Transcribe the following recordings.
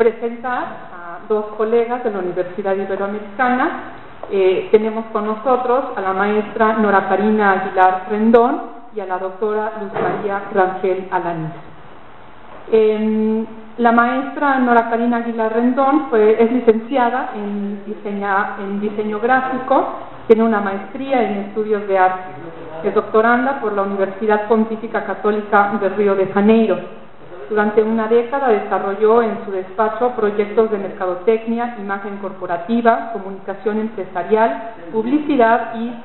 presentar a dos colegas de la Universidad Iberoamericana. Tenemos con nosotros a la maestra Nora Karina Aguilar Rendón y a la doctora Luz María Rangel Alanís. La maestra Nora Karina Aguilar Rendón es licenciada en diseño gráfico, tiene una maestría en estudios de arte, es doctoranda por la Universidad Pontífica Católica de Río de Janeiro. Durante una década desarrolló en su despacho proyectos de mercadotecnia, imagen corporativa, comunicación empresarial, publicidad y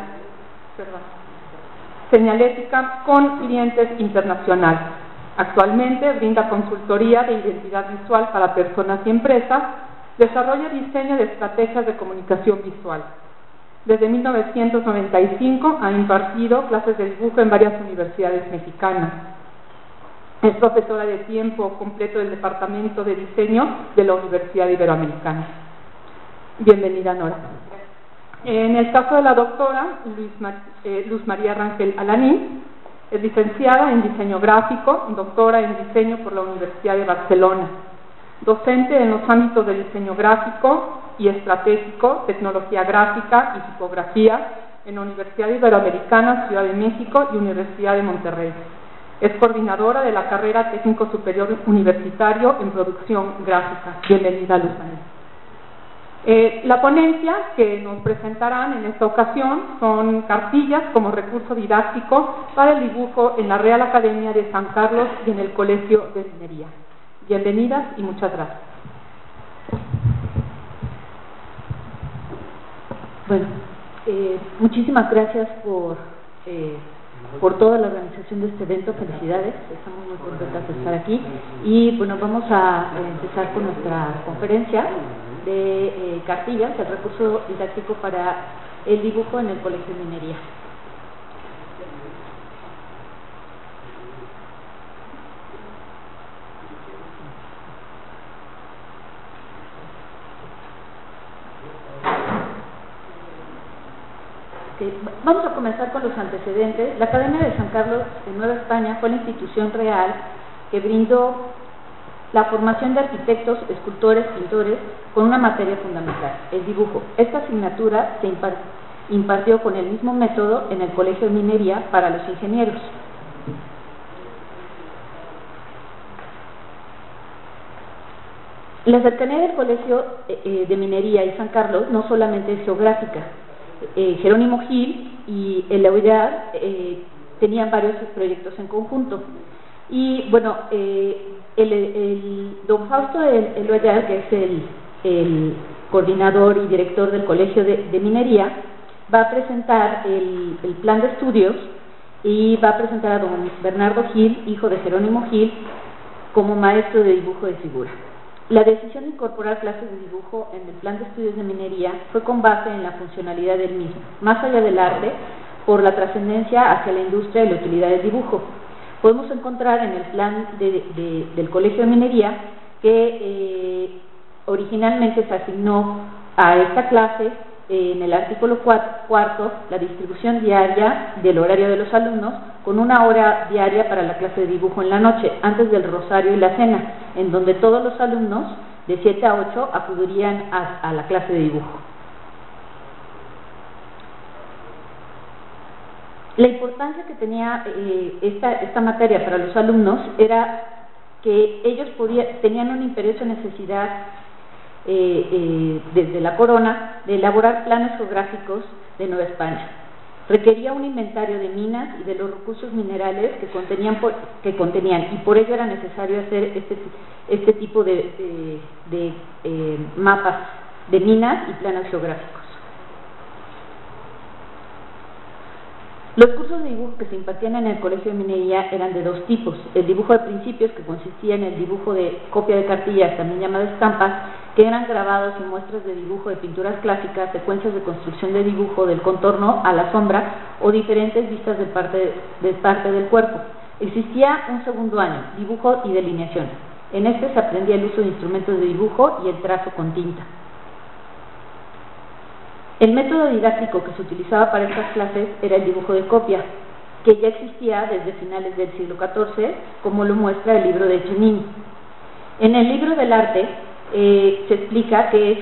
señalética con clientes internacionales. Actualmente brinda consultoría de identidad visual para personas y empresas, desarrolla diseño de estrategias de comunicación visual. Desde 1995 ha impartido clases de dibujo en varias universidades mexicanas. Es profesora de tiempo completo del Departamento de Diseño de la Universidad Iberoamericana. Bienvenida, Nora. En el caso de la doctora Luz María Rangel Alanís, es licenciada en diseño gráfico, doctora en diseño por la Universidad de Barcelona, docente en los ámbitos de diseño gráfico y estratégico, tecnología gráfica y tipografía en la Universidad Iberoamericana, Ciudad de México y Universidad de Monterrey. Es coordinadora de la carrera técnico superior universitario en producción gráfica. Bienvenida, Luz María. La ponencia que nos presentarán en esta ocasión son cartillas como recurso didáctico para el dibujo en la Real Academia de San Carlos y en el Colegio de Minería. Bienvenidas y muchas gracias. Bueno, muchísimas gracias por toda la organización de este evento. Felicidades, estamos muy contentas de estar aquí. Y bueno, vamos a empezar con nuestra conferencia de cartillas, el recurso didáctico para el dibujo en el Colegio de Minería. Vamos a comenzar con los antecedentes. La Academia de San Carlos en Nueva España fue la institución real que brindó la formación de arquitectos, escultores, pintores con una materia fundamental, el dibujo. Esta asignatura se impartió con el mismo método en el Colegio de Minería para los ingenieros. La cercanía del Colegio de Minería y San Carlos no solamente es geográfica. Jerónimo Gil y el Eloyar tenían varios proyectos en conjunto. Y bueno, don Fausto Eloyar, que es el coordinador y director del Colegio de Minería, va a presentar el plan de estudios y va a presentar a don Bernardo Gil, hijo de Jerónimo Gil, como maestro de dibujo de figura. La decisión de incorporar clases de dibujo en el plan de estudios de minería fue con base en la funcionalidad del mismo, más allá del arte, por la trascendencia hacia la industria y la utilidad del dibujo. Podemos encontrar en el plan del Colegio de Minería que originalmente se asignó a esta clase en el artículo 4 la distribución diaria del horario de los alumnos con una hora diaria para la clase de dibujo en la noche, antes del rosario y la cena, en donde todos los alumnos de 7 a 8 acudirían a la clase de dibujo. La importancia que tenía esta materia para los alumnos era que ellos tenían una imperiosa necesidad desde la corona de elaborar planes geográficos de Nueva España. Requería un inventario de minas y de los recursos minerales que contenían y por ello era necesario hacer este tipo de mapas de minas y planos geográficos. Los cursos de dibujo que se impartían en el Colegio de Minería eran de dos tipos: el dibujo de principios, que consistía en el dibujo de copia de cartillas, también llamado estampas, que eran grabados y muestras de dibujo de pinturas clásicas, secuencias de construcción de dibujo del contorno a la sombra o diferentes vistas de parte del cuerpo. Existía un segundo año, dibujo y delineación. En este se aprendía el uso de instrumentos de dibujo y el trazo con tinta. El método didáctico que se utilizaba para estas clases era el dibujo de copia, que ya existía desde finales del siglo XIV, como lo muestra el libro de Giannini. En el libro del arte se explica que es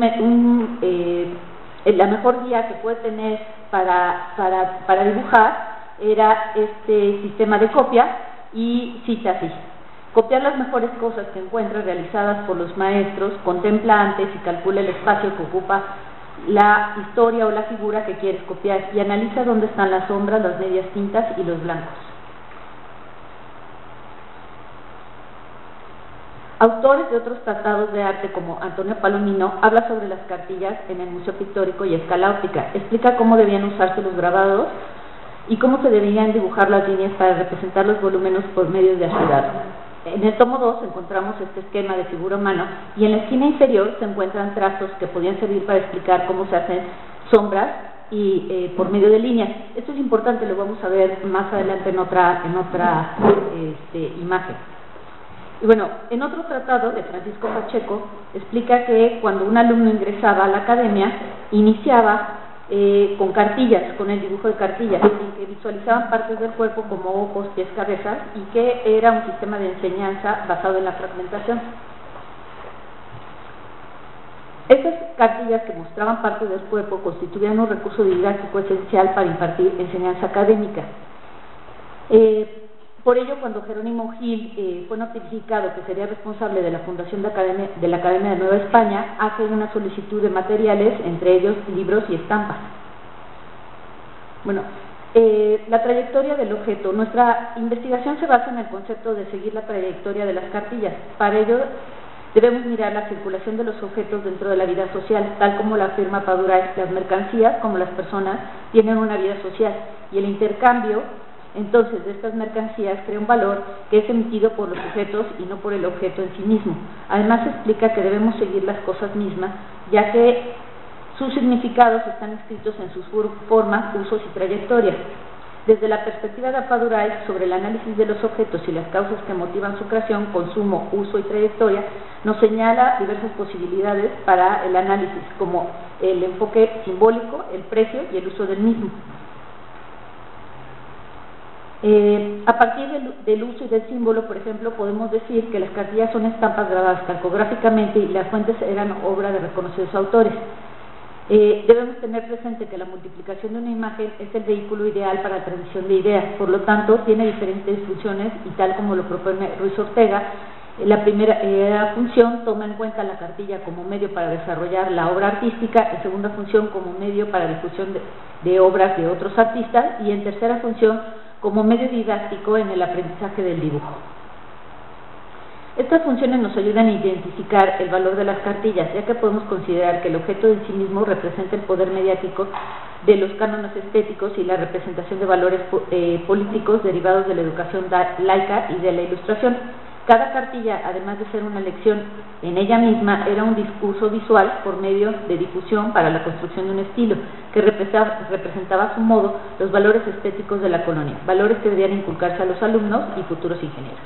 la mejor guía que puede tener para dibujar era este sistema de copia, y cita así: copiar las mejores cosas que encuentra realizadas por los maestros, contempla antes y calcula el espacio que ocupa la historia o la figura que quieres copiar y analiza dónde están las sombras, las medias tintas y los blancos. Autores de otros tratados de arte como Antonio Palomino habla sobre las cartillas en el Museo Pictórico y a escala óptica. Explica cómo debían usarse los grabados y cómo se debían dibujar las líneas para representar los volúmenes por medio de ayudado. En el tomo 2 encontramos este esquema de figura humana, y en la esquina inferior se encuentran trazos que podían servir para explicar cómo se hacen sombras y por medio de líneas. Esto es importante, lo vamos a ver más adelante en otra imagen. Y bueno, en otro tratado de Francisco Pacheco explica que cuando un alumno ingresaba a la academia, iniciaba con cartillas, con el dibujo de cartillas, en que visualizaban partes del cuerpo como ojos, pies, cabezas, y que era un sistema de enseñanza basado en la fragmentación. Estas cartillas que mostraban partes del cuerpo constituían un recurso didáctico esencial para impartir enseñanza académica. Por ello, cuando Jerónimo Gil fue notificado que sería responsable de la fundación de la Academia de Nueva España, hace una solicitud de materiales, entre ellos libros y estampas. Bueno, la trayectoria del objeto. Nuestra investigación se basa en el concepto de seguir la trayectoria de las cartillas. Para ello, debemos mirar la circulación de los objetos dentro de la vida social, tal como la afirma Paduraes: las mercancías, como las personas, tienen una vida social, y el intercambio entonces de estas mercancías crea un valor que es emitido por los sujetos y no por el objeto en sí mismo. Además, se explica que debemos seguir las cosas mismas, ya que sus significados están escritos en sus formas, usos y trayectorias. Desde la perspectiva de Paduraes sobre el análisis de los objetos y las causas que motivan su creación, consumo, uso y trayectoria, nos señala diversas posibilidades para el análisis, como el enfoque simbólico, el precio y el uso del mismo. A partir del uso y del símbolo, por ejemplo, podemos decir que las cartillas son estampas grabadas calcográficamente y las fuentes eran obra de reconocidos autores. Debemos tener presente que la multiplicación de una imagen es el vehículo ideal para la transmisión de ideas, por lo tanto tiene diferentes funciones, y tal como lo propone Ruiz Ortega, la primera función toma en cuenta la cartilla como medio para desarrollar la obra artística, en segunda función como medio para difusión de obras de otros artistas, y en tercera función como medio didáctico en el aprendizaje del dibujo. Estas funciones nos ayudan a identificar el valor de las cartillas, ya que podemos considerar que el objeto en sí mismo representa el poder mediático de los cánones estéticos y la representación de valores políticos derivados de la educación laica y de la ilustración. Cada cartilla, además de ser una lección en ella misma, era un discurso visual por medio de difusión para la construcción de un estilo que representaba a su modo los valores estéticos de la colonia, valores que debían inculcarse a los alumnos y futuros ingenieros.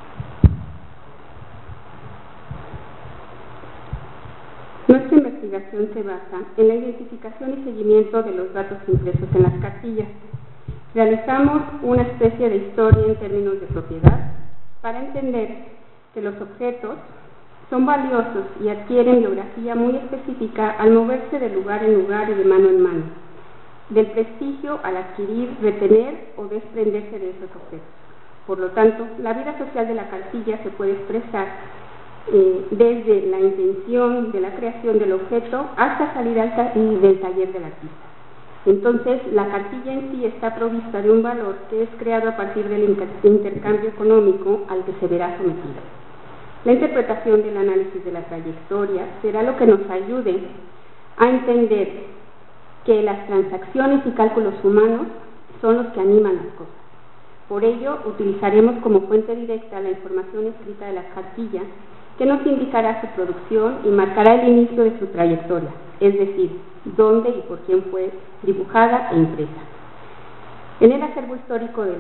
Nuestra investigación se basa en la identificación y seguimiento de los datos impresos en las cartillas. Realizamos una especie de historia en términos de propiedad para entender que los objetos son valiosos y adquieren biografía muy específica al moverse de lugar en lugar y de mano en mano, del prestigio al adquirir, retener o desprenderse de esos objetos. Por lo tanto, la vida social de la cartilla se puede expresar desde la intención de la creación del objeto hasta salir del taller del artista. Entonces, la cartilla en sí está provista de un valor que es creado a partir del intercambio económico al que se verá sometido. La interpretación del análisis de la trayectoria será lo que nos ayude a entender que las transacciones y cálculos humanos son los que animan las cosas. Por ello, utilizaremos como fuente directa la información escrita de las cartillas, que nos indicará su producción y marcará el inicio de su trayectoria, es decir, dónde y por quién fue dibujada e impresa. En el acervo histórico del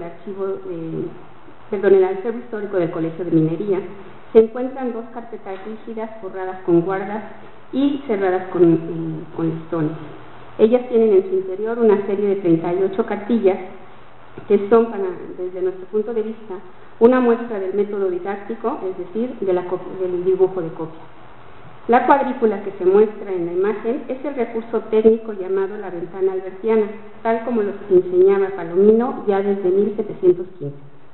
Colegio de Minería se encuentran dos carpetas rígidas forradas con guardas y cerradas con listones. Ellas tienen en su interior una serie de 38 cartillas que son, desde nuestro punto de vista, una muestra del método didáctico, es decir, del dibujo de copia. La cuadrícula que se muestra en la imagen es el recurso técnico llamado la ventana albertiana, tal como lo enseñaba Palomino ya desde 1715.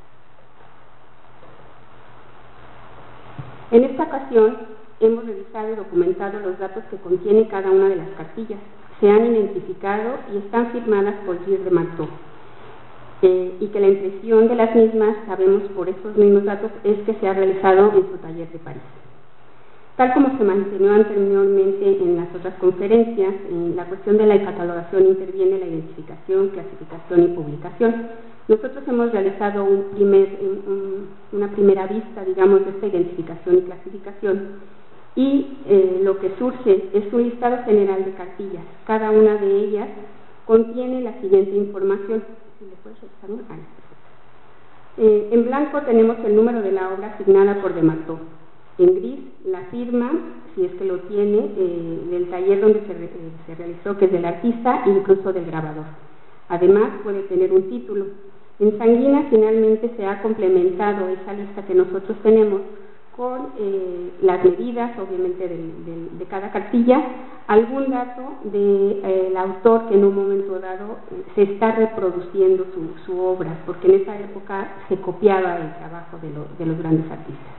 En esta ocasión hemos revisado y documentado los datos que contiene cada una de las cartillas. Se han identificado y están firmadas por Gilles de Marteau. Y que la impresión de las mismas, sabemos por estos mismos datos, es que se ha realizado en su taller de París. Tal como se mencionó anteriormente en las otras conferencias, en la cuestión de la catalogación interviene la identificación, clasificación y publicación. Nosotros hemos realizado una primera vista, digamos, de esta identificación y clasificación, y lo que surge es un listado general de cartillas. Cada una de ellas contiene la siguiente información. En blanco tenemos el número de la obra asignada por de Marteau. En gris, la firma, si es que lo tiene, del taller donde se realizó, que es del artista e incluso del grabador. Además, puede tener un título. En sanguina, finalmente, se ha complementado esa lista que nosotros tenemos con las medidas, obviamente, de cada cartilla, algún dato del autor que en un momento dado se está reproduciendo su obra, porque en esa época se copiaba el trabajo de los grandes artistas.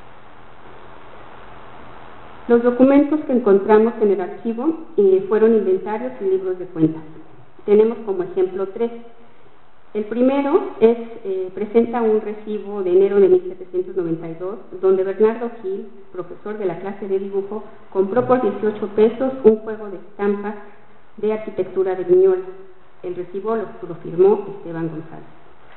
Los documentos que encontramos en el archivo fueron inventarios y libros de cuentas. Tenemos como ejemplo 3. El primero presenta un recibo de enero de 1792, donde Bernardo Gil, profesor de la clase de dibujo, compró por 18 pesos un juego de estampas de arquitectura de Viñola. El recibo lo firmó Esteban González.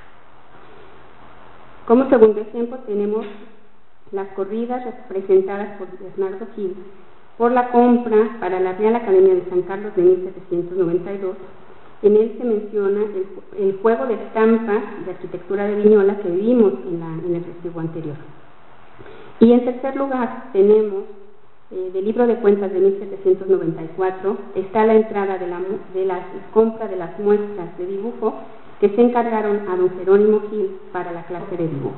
Como segundo ejemplo tenemos las corridas representadas por Bernardo Gil por la compra para la Real Academia de San Carlos de 1792. En él se menciona el juego de estampas de arquitectura de Viñola que vimos en el recibo anterior. Y en tercer lugar tenemos del libro de cuentas de 1794, está la entrada de la compra de las muestras de dibujo que se encargaron a don Jerónimo Gil para la clase de dibujo.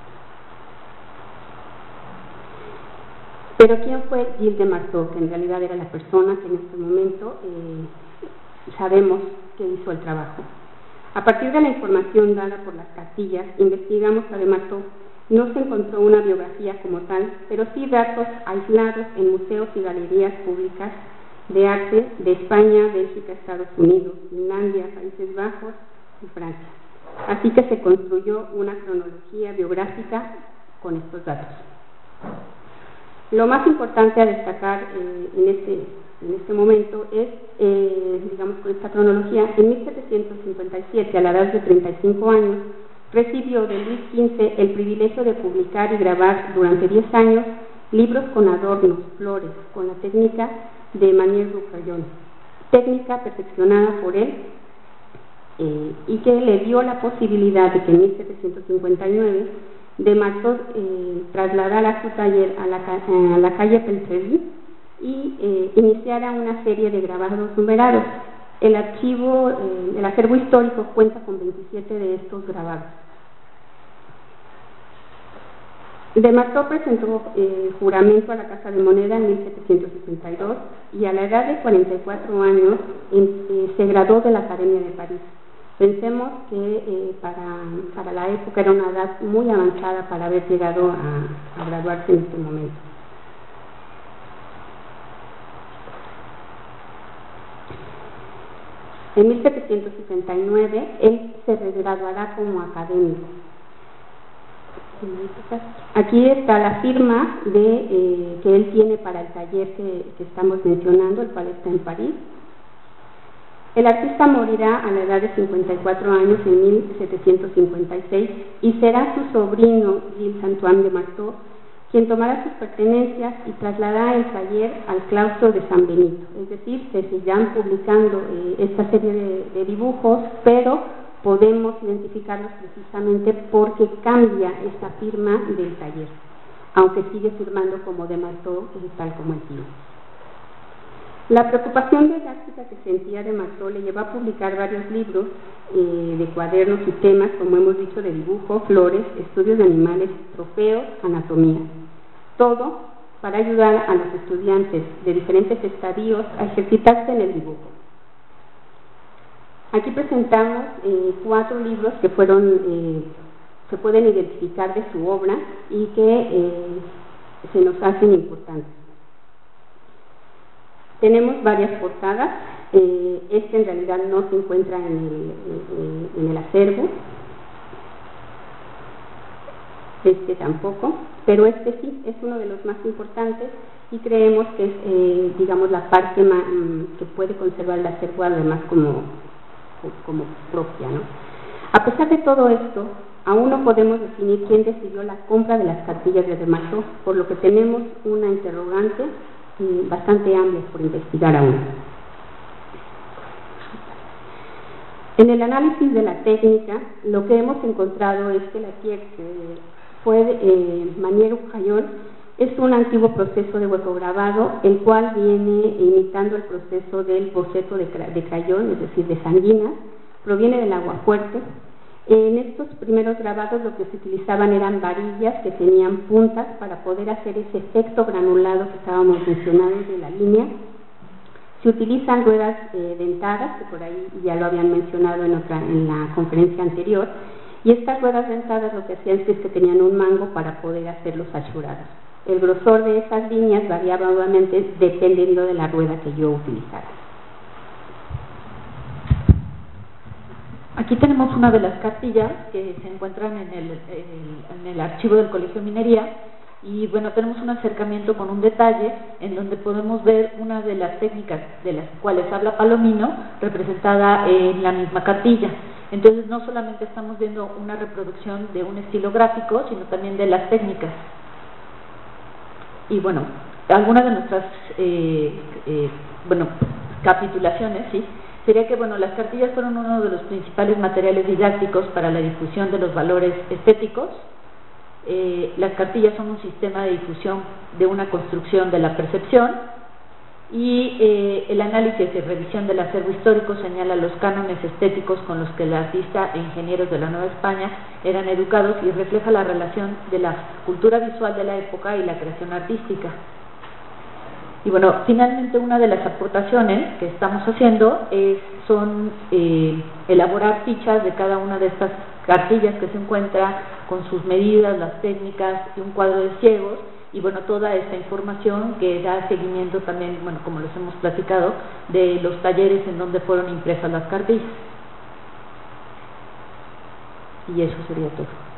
Pero ¿quién fue Gilles de Marteau? Que en realidad era la persona que en este momento sabemos que hizo el trabajo. A partir de la información dada por las cartillas, investigamos a de Marteau. No se encontró una biografía como tal, pero sí datos aislados en museos y galerías públicas de arte de España, Bélgica, Estados Unidos, Finlandia, Países Bajos y Francia. Así que se construyó una cronología biográfica con estos datos. Lo más importante a destacar en este momento es, digamos, con esta cronología, en 1757, a la edad de 35 años, recibió de Luis XV el privilegio de publicar y grabar durante 10 años libros con adornos, flores, con la técnica de Manière du Crayon, técnica perfeccionada por él y que le dio la posibilidad de que en 1759 de Marteau trasladara su taller a la calle Peltrerie y iniciara una serie de grabados numerados. El acervo histórico cuenta con 27 de estos grabados. De Marteau presentó juramento a la Casa de Moneda en 1762 y a la edad de 44 años se graduó de la Academia de París. Pensemos que para la época era una edad muy avanzada para haber llegado a graduarse en este momento. En 1769 él se graduará como académico. Aquí está la firma que él tiene para el taller que estamos mencionando, el cual está en París. El artista morirá a la edad de 54 años en 1756 y será su sobrino Gilles Antoine de Marteau quien tomará sus pertenencias y trasladará el taller al claustro de San Benito. Es decir, se seguirán publicando esta serie de dibujos, pero podemos identificarlos precisamente porque cambia esta firma del taller, aunque sigue firmando como de Marteau, tal como el tío. La preocupación didáctica que sentía de Marceau le llevó a publicar varios libros de cuadernos y temas, como hemos dicho, de dibujo, flores, estudios de animales, trofeos, anatomía. Todo para ayudar a los estudiantes de diferentes estadios a ejercitarse en el dibujo. Aquí presentamos 4 libros que se pueden identificar de su obra y que se nos hacen importantes. Tenemos varias portadas. Este en realidad no se encuentra en el acervo. Este tampoco, pero este sí es uno de los más importantes y creemos que es, digamos, la parte que puede conservar el acervo además como propia, ¿no? A pesar de todo esto, aún no podemos definir quién decidió la compra de las cartillas de Marceau, por lo que tenemos una interrogante bastante amplia por investigar aún. En el análisis de la técnica, lo que hemos encontrado es que la Manière Crayon es un antiguo proceso de hueco grabado, el cual viene imitando el proceso del boceto de crayón, es decir, de sanguinas, proviene del agua fuerte. En estos primeros grabados lo que se utilizaban eran varillas que tenían puntas para poder hacer ese efecto granulado que estábamos mencionando de la línea. Se utilizan ruedas dentadas, que por ahí ya lo habían mencionado en la conferencia anterior, y estas ruedas dentadas lo que hacían es que tenían un mango para poder hacer los achurados. El grosor de esas líneas variaba obviamente dependiendo de la rueda que yo utilizara. Aquí tenemos una de las cartillas que se encuentran en el archivo del Colegio de Minería y bueno, tenemos un acercamiento con un detalle en donde podemos ver una de las técnicas de las cuales habla Palomino representada en la misma cartilla. Entonces no solamente estamos viendo una reproducción de un estilo gráfico, sino también de las técnicas. Y bueno, algunas de nuestras capitulaciones, ¿sí? Sería que bueno, las cartillas fueron uno de los principales materiales didácticos para la difusión de los valores estéticos. Las cartillas son un sistema de difusión de una construcción de la percepción y el análisis y revisión del acervo histórico señala los cánones estéticos con los que el artista e ingenieros de la Nueva España eran educados y refleja la relación de la cultura visual de la época y la creación artística. Y bueno, finalmente una de las aportaciones que estamos haciendo son elaborar fichas de cada una de estas cartillas que se encuentra con sus medidas, las técnicas y un cuadro de ciegos y bueno, toda esta información que da seguimiento también, bueno, como les hemos platicado, de los talleres en donde fueron impresas las cartillas. Y eso sería todo.